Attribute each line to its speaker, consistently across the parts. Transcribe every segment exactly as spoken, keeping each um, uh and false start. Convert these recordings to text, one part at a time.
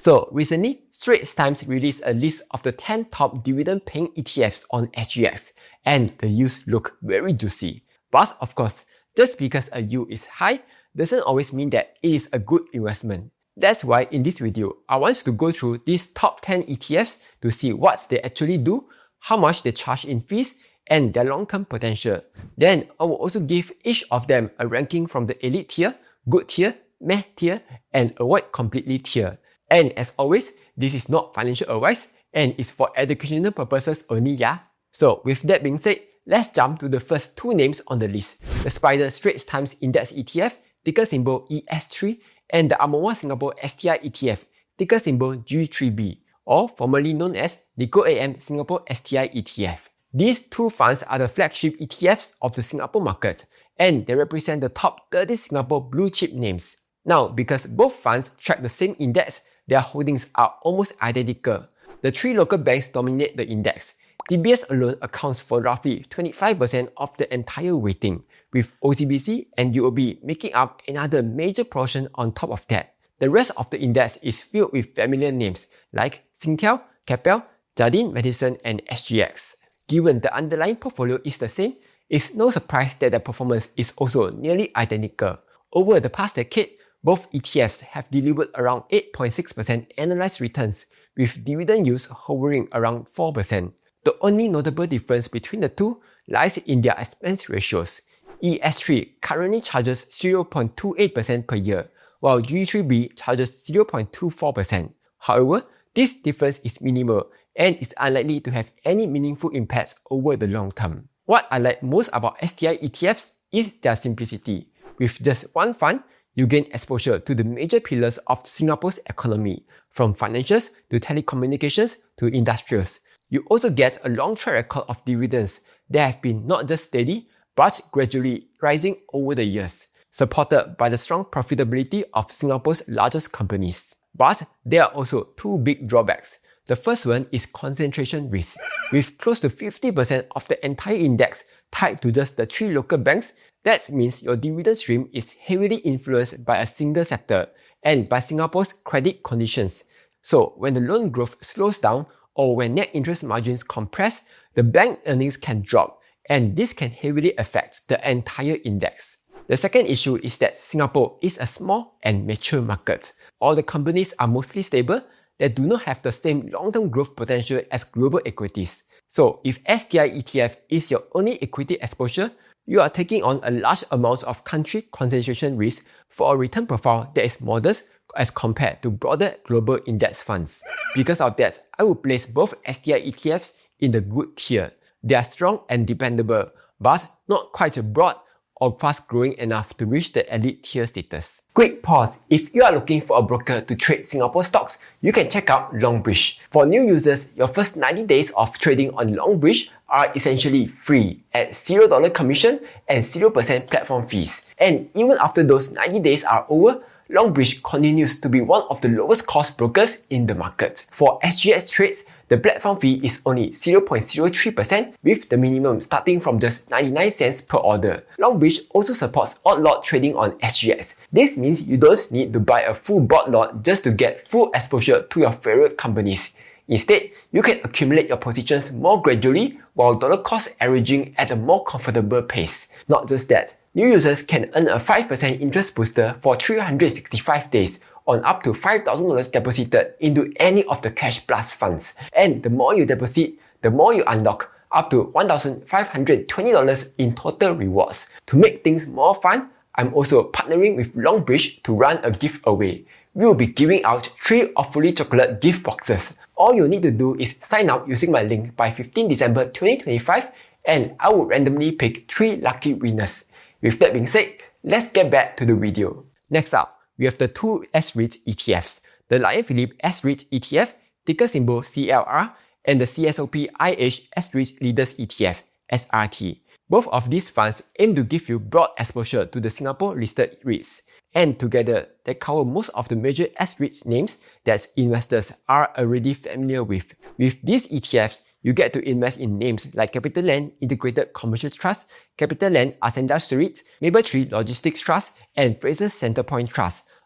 Speaker 1: So recently, Straits Times released a list of the ten top dividend-paying E T Fs on S G X, and the yields look very juicy. But of course, just because a yield is high doesn't always mean that it is a good investment. That's why in this video, I want to go through these top ten E T Fs to see what they actually do, how much they charge in fees, and their long-term potential. Then I will also give each of them a ranking from the elite tier, good tier, meh tier, and avoid completely tier. And as always, this is not financial advice and is for educational purposes only, yeah? So with that being said, let's jump to the first two names on the list. The Spider Straits Times Index E T F, ticker symbol E S three, and the Amoa Singapore S T I E T F, ticker symbol G three B, or formerly known as Nikko A M Singapore S T I E T F. These two funds are the flagship E T Fs of the Singapore market, and they represent the top thirty Singapore blue chip names. Now, because both funds track the same index, their holdings are almost identical. The three local banks dominate the index. D B S alone accounts for roughly twenty-five percent of the entire weighting, with O C B C and U O B making up another major portion on top of that. The rest of the index is filled with familiar names like Singtel, Keppel, Jardine Matheson, and S G X. Given the underlying portfolio is the same, it's no surprise that the performance is also nearly identical. Over the past decade, both E T Fs have delivered around eight point six percent annualized returns, with dividend yields hovering around four percent. The only notable difference between the two lies in their expense ratios. E S three currently charges zero point two eight percent per year, while G three B charges zero point two four percent. However, this difference is minimal and is unlikely to have any meaningful impacts over the long term. What I like most about S T I E T Fs is their simplicity. With just one fund, you gain exposure to the major pillars of Singapore's economy, from financials to telecommunications to industrials. You also get a long track record of dividends that have been not just steady, but gradually rising over the years, supported by the strong profitability of Singapore's largest companies. But there are also two big drawbacks. The first one is concentration risk. With close to fifty percent of the entire index tied to just the three local banks, that means your dividend stream is heavily influenced by a single sector and by Singapore's credit conditions. So when the loan growth slows down or when net interest margins compress, the bank earnings can drop, and this can heavily affect the entire index. The second issue is that Singapore is a small and mature market. All the companies are mostly stable that do not have the same long-term growth potential as global equities. So if S T I E T F is your only equity exposure, you are taking on a large amount of country concentration risk for a return profile that is modest as compared to broader global index funds. Because of that, I will place both S T I E T Fs in the good tier. They are strong and dependable, but not quite broad or fast-growing enough to reach the elite tier status. Quick pause. If you are looking for a broker to trade Singapore stocks, you can check out Longbridge. For new users, your first ninety days of trading on Longbridge are essentially free at zero dollars commission and zero percent platform fees. And even after those ninety days are over, Longbridge continues to be one of the lowest cost brokers in the market. For S G X trades, the platform fee is only zero point zero three percent, with the minimum starting from just ninety-nine cents per order. Longbridge also supports odd lot trading on S G X. This means you don't need to buy a full bought lot just to get full exposure to your favorite companies. Instead, you can accumulate your positions more gradually while dollar cost averaging at a more comfortable pace. Not just that, new users can earn a five percent interest booster for three hundred sixty-five days on up to five thousand dollars deposited into any of the Cash Plus funds. And the more you deposit, the more you unlock up to one thousand five hundred twenty dollars in total rewards. To make things more fun, I'm also partnering with Longbridge to run a giveaway. We will be giving out three Awfully Chocolate gift boxes. All you need to do is sign up using my link by fifteenth December twenty twenty-five, and I will randomly pick three lucky winners. With that being said, let's get back to the video. Next up, we have the two S REIT E T Fs, the Lion Philippe S REIT E T F, ticker symbol C L R, and the C S O P I H S REIT Leaders E T F, S R T. Both of these funds aim to give you broad exposure to the Singapore-listed REITs, and together they cover most of the major S REITs names that investors are already familiar with. With these E T Fs, you get to invest in names like CapitaLand Integrated Commercial Trust, CapitaLand Ascendas REIT, Mapletree Logistics Trust, and Fraser Centrepoint Trust,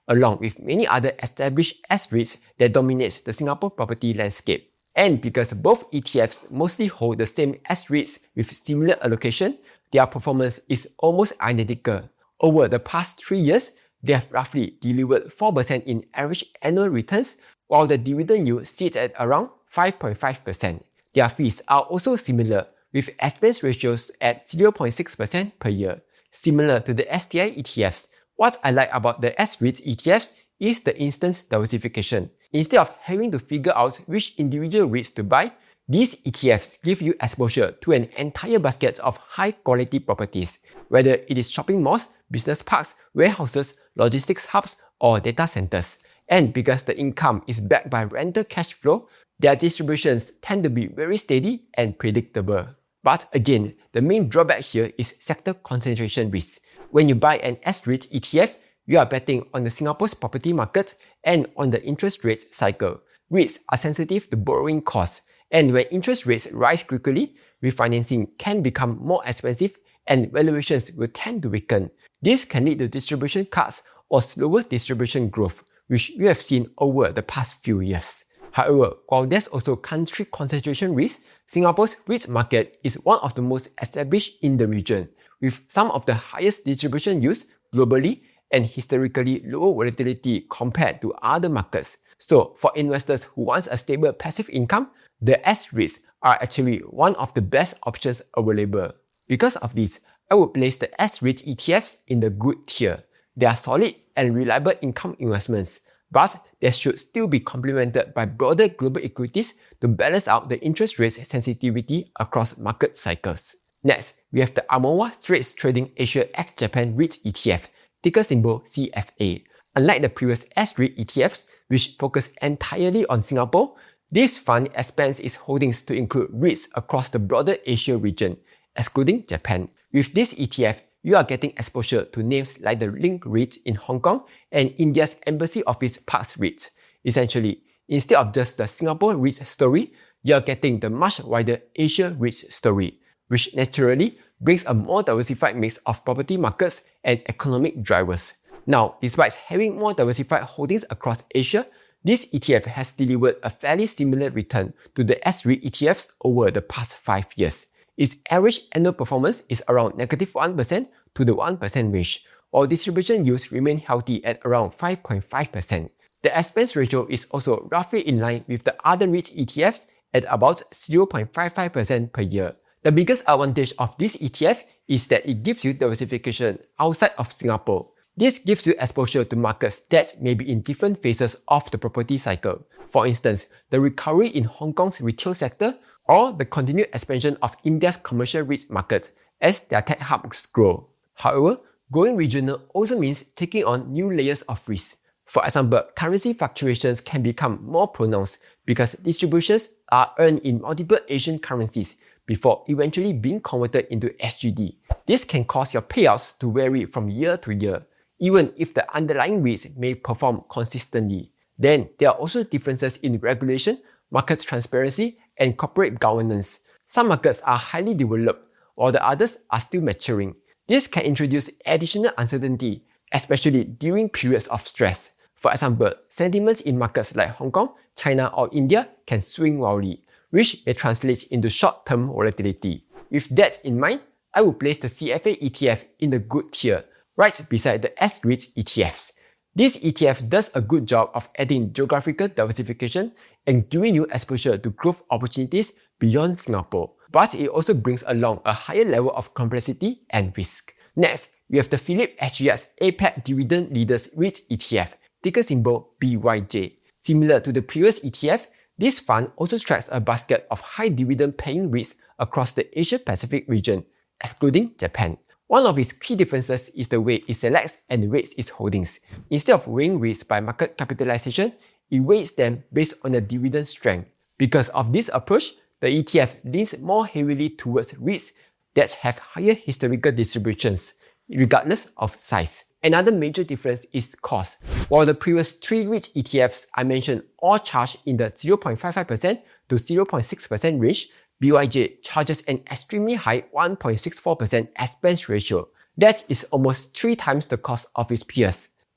Speaker 1: along with many other established S-REITs that dominate the Singapore property landscape. And because both E T Fs mostly hold the same S-REITs with similar allocation, their performance is almost identical. Over the past three years, they have roughly delivered four percent in average annual returns, while the dividend yield sits at around five point five percent. Their fees are also similar, with expense ratios at zero point six percent per year. Similar to the S T I E T Fs, what I like about the S-REITs E T Fs is the instant diversification. Instead of having to figure out which individual REITs to buy, these E T Fs give you exposure to an entire basket of high-quality properties, whether it is shopping malls, business parks, warehouses, logistics hubs, or data centers. And because the income is backed by rental cash flow, their distributions tend to be very steady and predictable. But again, the main drawback here is sector concentration risk. When you buy an S-REIT E T F, you are betting on the Singapore's property market and on the interest rate cycle. REITs are sensitive to borrowing costs, and when interest rates rise quickly, refinancing can become more expensive and valuations will tend to weaken. This can lead to distribution cuts or slower distribution growth, which we have seen over the past few years. However, while there's also country concentration risk, Singapore's REITs market is one of the most established in the region, with some of the highest distribution yields globally and historically lower volatility compared to other markets. So, for investors who want a stable passive income, the S-REITs are actually one of the best options available. Because of this, I would place the S-REIT E T Fs in the good tier. They are solid and reliable income investments, but they should still be complemented by broader global equities to balance out the interest rate sensitivity across market cycles. Next, we have the Amoa Straits Trading Asia ex-Japan REIT E T F, ticker symbol C F A. Unlike the previous S-REIT E T Fs, which focus entirely on Singapore, this fund expands its holdings to include REITs across the broader Asia region, excluding Japan. With this E T F, you are getting exposure to names like the Link REIT in Hong Kong and India's Embassy Office Parks REIT. Essentially, instead of just the Singapore REIT story, you are getting the much wider Asia REIT story, which naturally brings a more diversified mix of property markets and economic drivers. Now, despite having more diversified holdings across Asia, this E T F has delivered a fairly similar return to the S-REIT E T Fs over the past five years. Its average annual performance is around negative one percent to the one percent range, while distribution yields remain healthy at around five point five percent. The expense ratio is also roughly in line with the other REIT E T Fs at about zero point five five percent per year. The biggest advantage of this E T F is that it gives you diversification outside of Singapore. This gives you exposure to markets that may be in different phases of the property cycle. For instance, the recovery in Hong Kong's retail sector or the continued expansion of India's commercial REIT market as their tech hubs grow. However, going regional also means taking on new layers of risk. For example, currency fluctuations can become more pronounced because distributions are earned in multiple Asian currencies before eventually being converted into S G D. This can cause your payouts to vary from year to year, even if the underlying REITs may perform consistently. Then, there are also differences in regulation, market transparency, and corporate governance. Some markets are highly developed, while the others are still maturing. This can introduce additional uncertainty, especially during periods of stress. For example, sentiments in markets like Hong Kong, China, or India can swing wildly, which may translate into short-term volatility. With that in mind, I will place the C F A E T F in the good tier, right beside the S-REIT E T Fs. This E T F does a good job of adding geographical diversification and giving you exposure to growth opportunities beyond Singapore, but it also brings along a higher level of complexity and risk. Next, we have the Phillip S G X A PAC Dividend Leaders REIT E T F, ticker symbol B Y J. Similar to the previous E T F, this fund also tracks a basket of high dividend paying REITs across the Asia-Pacific region, excluding Japan. One of its key differences is the way it selects and weights its holdings. Instead of weighing REITs by market capitalization, it weights them based on the dividend strength. Because of this approach, the E T F leans more heavily towards REITs that have higher historical distributions, regardless of size. Another major difference is cost. While the previous three REIT E T Fs I mentioned all charge in the zero point five five percent to zero point six percent range, B Y J charges an extremely high one point six four percent expense ratio. That is almost three times the cost of its peers.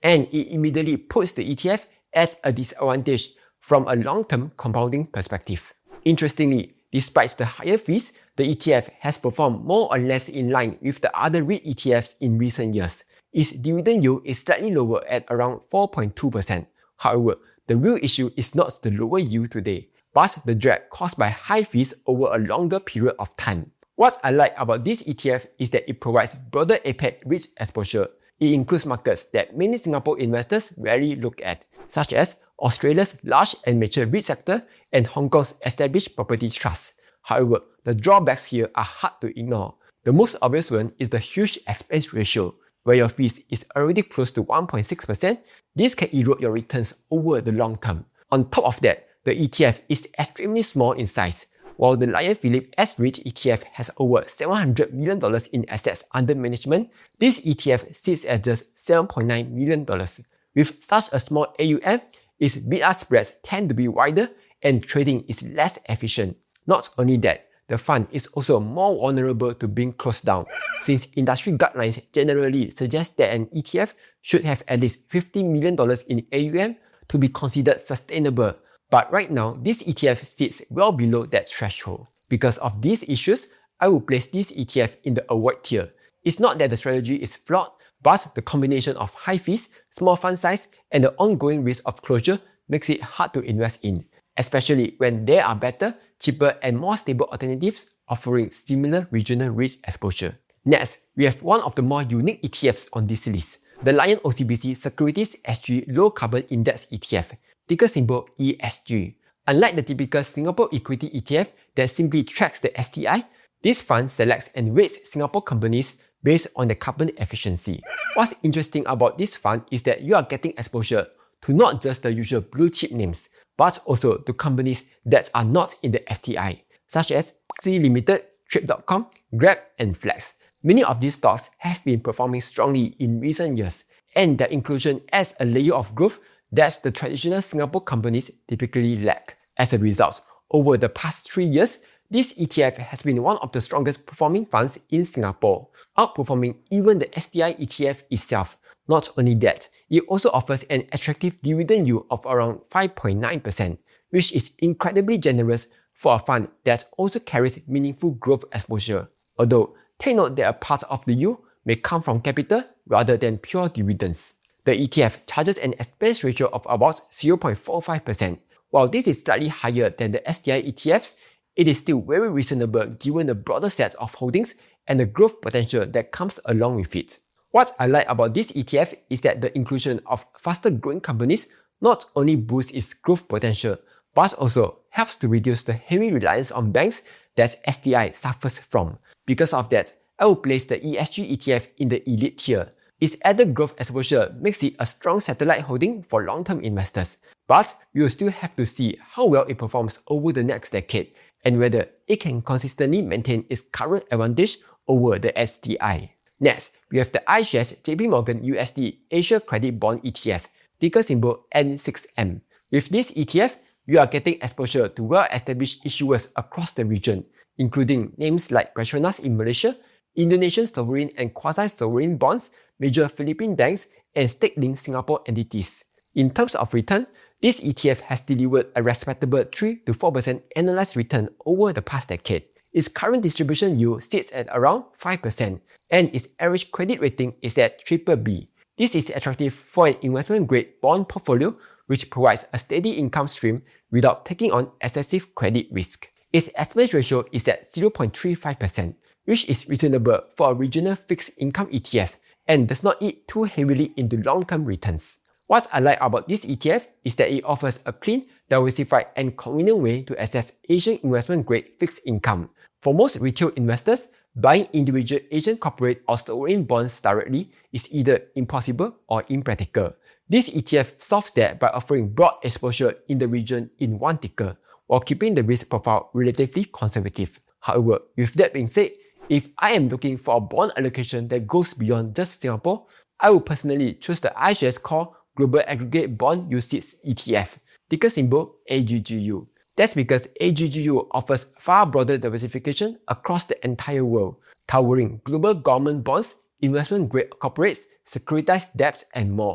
Speaker 1: and it immediately puts the E T F at a disadvantage from a long-term compounding perspective. Interestingly, despite the higher fees, the E T F has performed more or less in line with the other REIT E T Fs in recent years. Its dividend yield is slightly lower at around four point two percent. However, the real issue is not the lower yield today, but the drag caused by high fees over a longer period of time. What I like about this E T F is that it provides broader APAC REIT exposure. It includes markets that many Singapore investors rarely look at, such as Australia's large and mature REIT sector and Hong Kong's established property trusts. However, the drawbacks here are hard to ignore. The most obvious one is the huge expense ratio. Where your fees is already close to one point six percent, this can erode your returns over the long term. On top of that, the E T F is extremely small in size. While the Lion Philippe S-REIT E T F has over seven hundred million dollars in assets under management, this E T F sits at just seven point nine million dollars. With such a small A U M, its bid-ask spreads tend to be wider and trading is less efficient. Not only that, the fund is also more vulnerable to being closed down, since industry guidelines generally suggest that an E T F should have at least fifty million dollars in A U M to be considered sustainable. But right now, this E T F sits well below that threshold. Because of these issues, I will place this E T F in the avoid tier. It's not that the strategy is flawed, but the combination of high fees, small fund size, and the ongoing risk of closure makes it hard to invest in, especially when there are better, cheaper, and more stable alternatives offering similar regional REIT exposure. Next, we have one of the more unique E T Fs on this list, the Lion O C B C Securities S G Low Carbon Index E T F, ticker symbol E S G. Unlike the typical Singapore equity E T F that simply tracks the S T I, this fund selects and weights Singapore companies based on their carbon efficiency. What's interesting about this fund is that you are getting exposure to not just the usual blue chip names, but also to companies that are not in the S T I, such as Sea Limited, Trip dot com, Grab, and Flex. Many of these stocks have been performing strongly in recent years, and their inclusion adds a layer of growth that the traditional Singapore companies typically lack. As a result, over the past three years, this E T F has been one of the strongest performing funds in Singapore, outperforming even the S T I E T F itself. Not only that, it also offers an attractive dividend yield of around five point nine percent, which is incredibly generous for a fund that also carries meaningful growth exposure. Although, take note that a part of the yield may come from capital rather than pure dividends. The E T F charges an expense ratio of about zero point four five percent. While this is slightly higher than the S T I E T Fs, it is still very reasonable given the broader set of holdings and the growth potential that comes along with it. What I like about this E T F is that the inclusion of faster growing companies not only boosts its growth potential, but also helps to reduce the heavy reliance on banks that S T I suffers from. Because of that, I will place the E S G E T F in the elite tier. Its added growth exposure makes it a strong satellite holding for long-term investors, but we will still have to see how well it performs over the next decade and whether it can consistently maintain its current advantage over the S T I. Next, we have the iShares J P Morgan U S D Asia Credit Bond E T F, ticker symbol N six M. With this E T F, you are getting exposure to well-established issuers across the region, including names like Petronas in Malaysia, Indonesian sovereign and quasi-sovereign bonds, major Philippine banks, and state-linked Singapore entities. In terms of return, this E T F has delivered a respectable three to four percent annualized return over the past decade. Its current distribution yield sits at around five percent, and its average credit rating is at triple B. This is attractive for an investment-grade bond portfolio which provides a steady income stream without taking on excessive credit risk. Its expense ratio is at zero point three five percent, which is reasonable for a regional fixed income E T F and does not eat too heavily into long-term returns. What I like about this E T F is that it offers a clean, diversified, and convenient way to access Asian investment-grade fixed income. For most retail investors, buying individual Asian corporate or sovereign bonds directly is either impossible or impractical. This E T F solves that by offering broad exposure in the region in one ticker, while keeping the risk profile relatively conservative. However, with that being said, if I am looking for a bond allocation that goes beyond just Singapore, I will personally choose the iShares Core Global Aggregate Bond U C I T S E T F, ticker symbol A G G U. That's because A G G U offers far broader diversification across the entire world, covering global government bonds, investment-grade corporates, securitized debt, and more.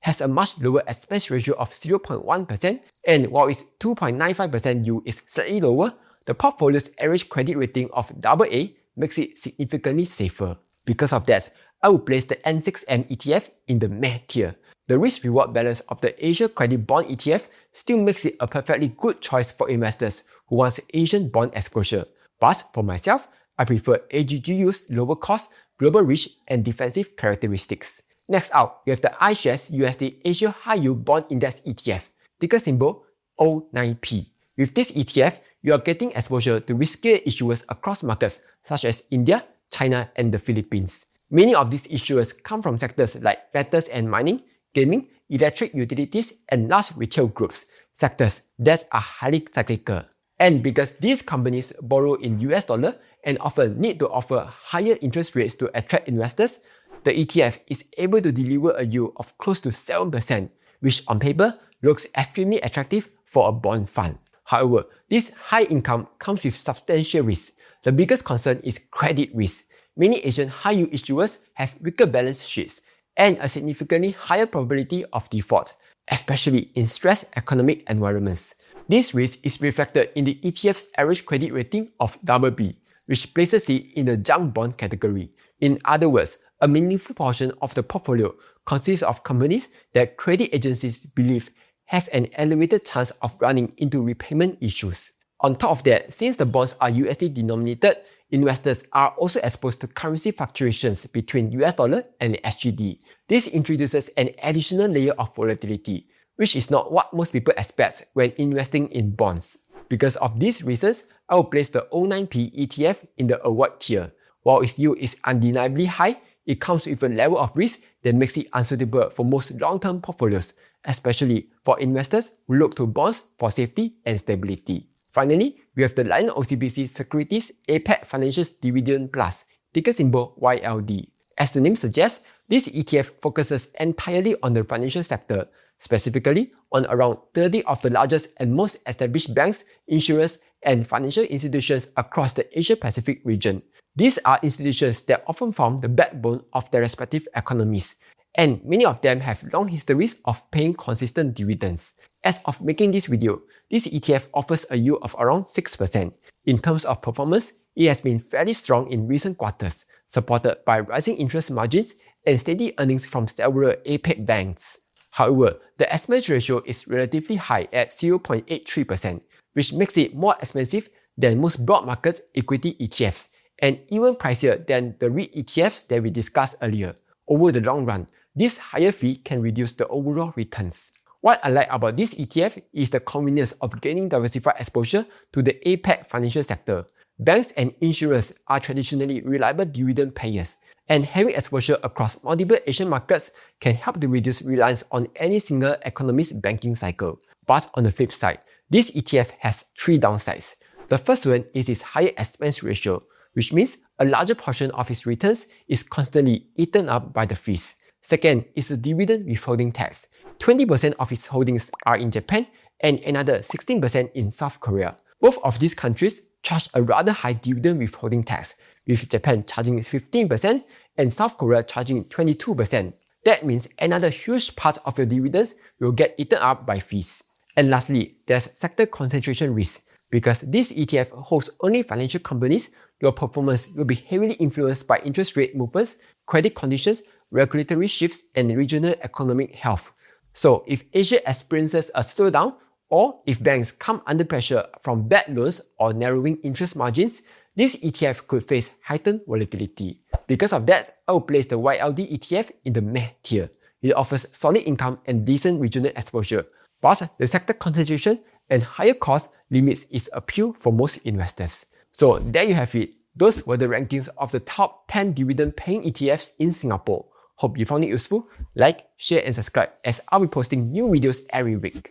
Speaker 1: has a much lower expense ratio of zero point one percent, and while its two point nine five percent yield is slightly lower, the portfolio's average credit rating of double A makes it significantly safer. Because of that, I will place the N six M E T F in the meh tier. The risk-reward balance of the Asia Credit Bond E T F still makes it a perfectly good choice for investors who want Asian bond exposure. But for myself, I prefer A G G U's lower cost, global reach, and defensive characteristics. Next up, we have the iShares U S D Asia High Yield Bond Index E T F, ticker symbol O nine P. With this E T F, you are getting exposure to riskier issuers across markets such as India, China, and the Philippines. Many of these issuers come from sectors like metals and mining, gaming, electric utilities, and large retail groups, sectors that are highly cyclical. And because these companies borrow in U S dollar and often need to offer higher interest rates to attract investors, the E T F is able to deliver a yield of close to seven percent, which on paper looks extremely attractive for a bond fund. However, this high income comes with substantial risk. The biggest concern is credit risk. Many Asian high-yield issuers have weaker balance sheets and a significantly higher probability of default, especially in stressed economic environments. This risk is reflected in the E T F's average credit rating of double B, which places it in the junk bond category. In other words, a meaningful portion of the portfolio consists of companies that credit agencies believe have an elevated chance of running into repayment issues. On top of that, since the bonds are U S D denominated, investors are also exposed to currency fluctuations between U S dollar and S G D. This introduces an additional layer of volatility, which is not what most people expect when investing in bonds. Because of these reasons, I will place the O nine P E T F in the avoid tier. While its yield is undeniably high, it comes with a level of risk that makes it unsuitable for most long-term portfolios, especially for investors who look to bonds for safety and stability. Finally, we have the Lion O C B C Securities APAC Financials Dividend Plus, ticker symbol Y L D. As the name suggests, this E T F focuses entirely on the financial sector, specifically on around thirty of the largest and most established banks, insurers, and financial institutions across the Asia-Pacific region. These are institutions that often form the backbone of their respective economies, and many of them have long histories of paying consistent dividends. As of making this video, this E T F offers a yield of around six percent. In terms of performance, it has been fairly strong in recent quarters, supported by rising interest margins and steady earnings from several APAC banks. However, the expense ratio is relatively high at zero point eight three percent, which makes it more expensive than most broad market equity E T Fs, and even pricier than the REIT E T Fs that we discussed earlier. Over the long run, this higher fee can reduce the overall returns. What I like about this E T F is the convenience of gaining diversified exposure to the APAC financial sector. Banks and insurers are traditionally reliable dividend payers, and having exposure across multiple Asian markets can help to reduce reliance on any single economy's banking cycle. But on the flip side, this E T F has three downsides. The first one is its higher expense ratio, which means a larger portion of its returns is constantly eaten up by the fees. Second is the dividend withholding tax. twenty percent of its holdings are in Japan and another sixteen percent in South Korea. Both of these countries charge a rather high dividend withholding tax, with Japan charging fifteen percent and South Korea charging twenty-two percent. That means another huge part of your dividends will get eaten up by fees. And lastly, there's sector concentration risk. Because this E T F holds only financial companies, your performance will be heavily influenced by interest rate movements, credit conditions, regulatory shifts, and regional economic health. So if Asia experiences a slowdown, or if banks come under pressure from bad loans or narrowing interest margins, this E T F could face heightened volatility. Because of that, I will place the Y L D E T F in the meh tier. It offers solid income and decent regional exposure, but the sector concentration and higher cost limits its appeal for most investors. So there you have it. Those were the rankings of the top ten dividend-paying E T Fs in Singapore. Hope you found it useful. Like, share and subscribe as I'll be posting new videos every week.